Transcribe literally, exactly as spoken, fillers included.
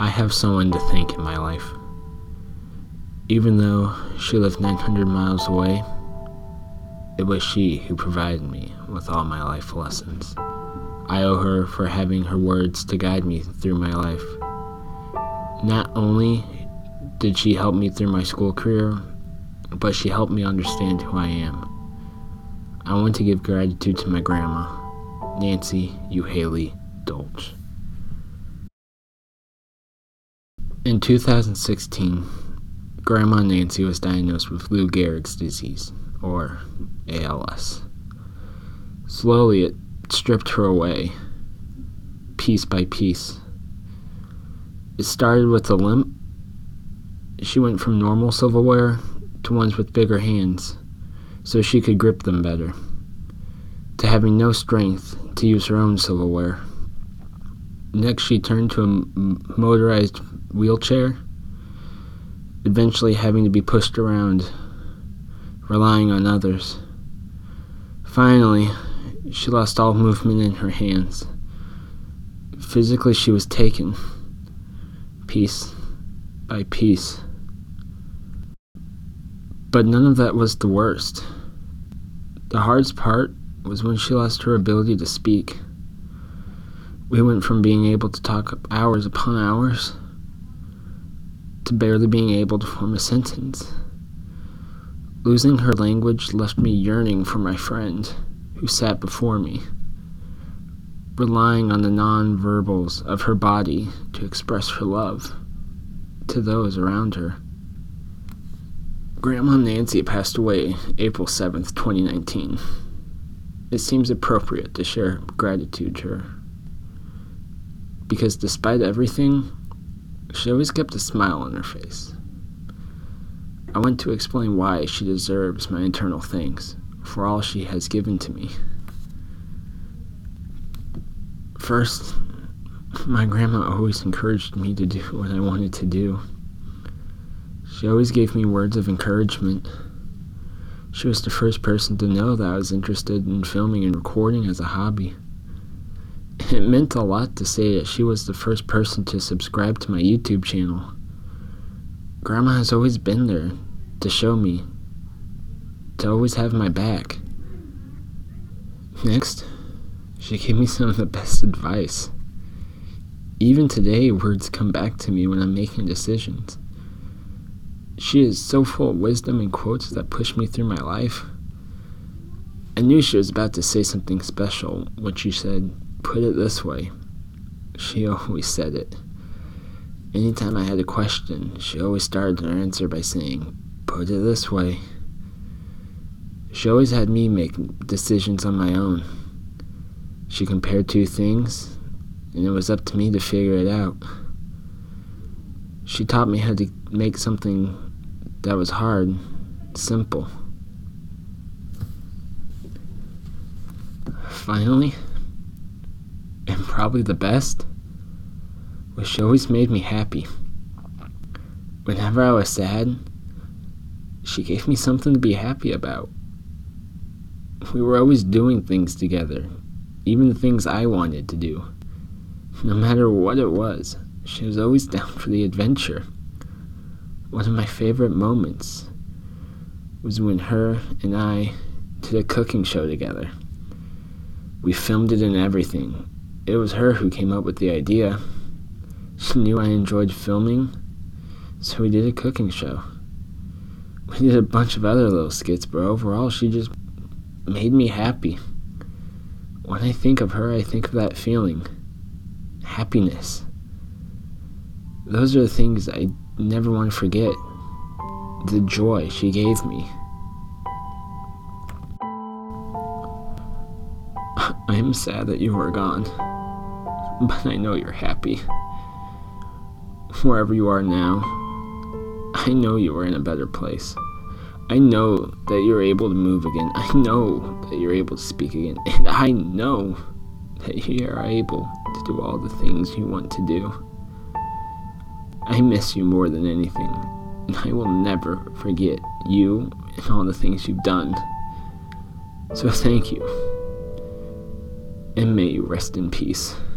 I have someone to thank in my life. Even though she lived nine hundred miles away, it was she who provided me with all my life lessons. I owe her for having her words to guide me through my life. Not only did she help me through my school career, but she helped me understand who I am. I want to give gratitude to my grandma, Nancy Euhaley Dolch. In two thousand sixteen, Grandma Nancy was diagnosed with Lou Gehrig's disease, or A L S. Slowly, it stripped her away, piece by piece. It started with a limp. She went from normal silverware to ones with bigger hands, so she could grip them better, to having no strength to use her own silverware. Next, she turned to a m- motorized wheelchair, eventually having to be pushed around, relying on others. Finally, she lost all movement in her hands. Physically, she was taken, piece by piece. But none of that was the worst. The hardest part was when she lost her ability to speak. We went from being able to talk hours upon hours to barely being able to form a sentence. Losing her language left me yearning for my friend who sat before me, relying on the non-verbals of her body to express her love to those around her. Grandma Nancy passed away April seventh, twenty nineteen. It seems appropriate to share gratitude to her, because despite everything, she always kept a smile on her face. I want to explain why she deserves my eternal thanks for all she has given to me. First, my grandma always encouraged me to do what I wanted to do. She always gave me words of encouragement. She was the first person to know that I was interested in filming and recording as a hobby. It meant a lot to say that she was the first person to subscribe to my YouTube channel. Grandma has always been there to show me, to always have my back. Next, she gave me some of the best advice. Even today, words come back to me when I'm making decisions. She is so full of wisdom and quotes that push me through my life. I knew she was about to say something special when she said, "Put it this way." She always said it. Anytime I had a question, she always started her answer by saying, "Put it this way." She always had me make decisions on my own. She compared two things, and it was up to me to figure it out. She taught me how to make something that was hard simple. Finally, and probably the best, was she always made me happy. Whenever I was sad, she gave me something to be happy about. We were always doing things together, even the things I wanted to do. No matter what it was, she was always down for the adventure. One of my favorite moments was when her and I did a cooking show together. We filmed it and everything. It was her who came up with the idea. She knew I enjoyed filming, so we did a cooking show. We did a bunch of other little skits, but overall she just made me happy. When I think of her, I think of that feeling. Happiness. Those are the things I never want to forget. The joy she gave me. I am sad that you are gone, but I know you're happy. Wherever you are now, I know you are in a better place. I know that you're able to move again. I know that you're able to speak again. And I know that you are able to do all the things you want to do. I miss you more than anything, and I will never forget you and all the things you've done. So thank you, and may you rest in peace.